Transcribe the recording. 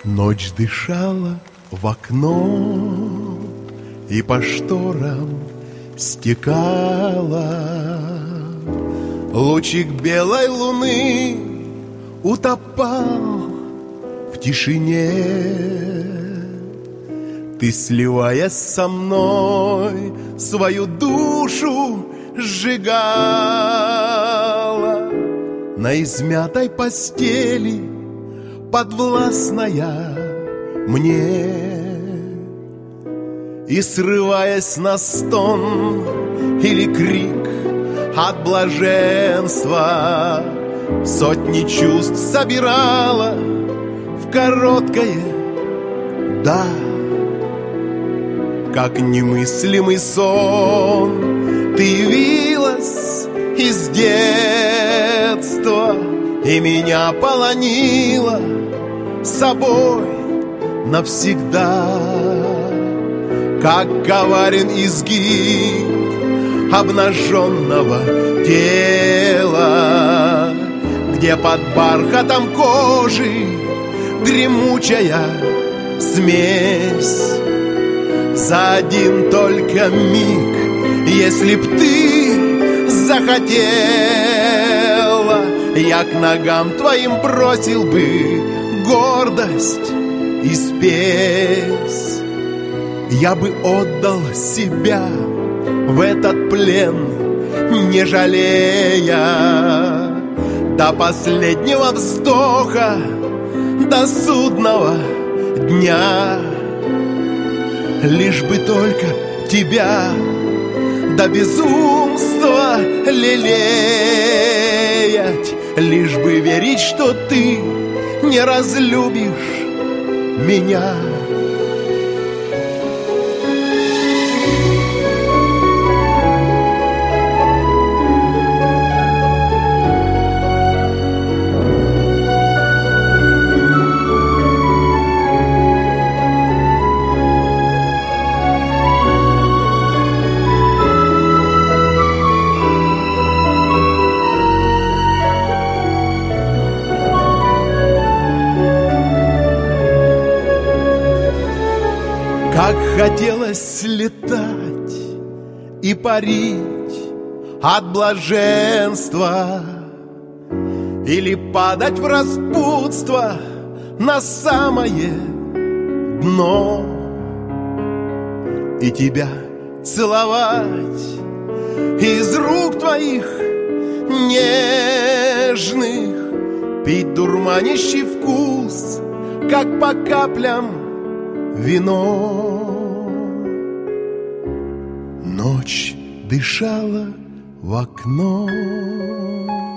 Ночь дышала в окно и по шторам стекала. Лучик белой луны утопал в тишине. Ты, сливаясь со мной, свою душу сжигала на измятой постели, подвластная мне. И, срываясь на стон или крик от блаженства, сотни чувств собирала в короткое «да». Как немыслимый сон ты явилась из детства и меня полонила собой навсегда. Как коварен изгиб обнаженного тела, где под бархатом кожи гремучая смесь. За один только миг, если б ты захотела, я к ногам твоим бросил бы гордость и спесь. Я бы отдал себя в этот плен, не жалея, до последнего вздоха, до судного дня. Лишь бы только тебя до безумства лелеять, лишь бы верить, что ты не разлюбишь меня. Как хотелось летать и парить от блаженства, или падать в распутство на самое дно, и тебя целовать из рук твоих нежных, пить дурманящий вкус, как по каплям вино. Ночь дышала в окно.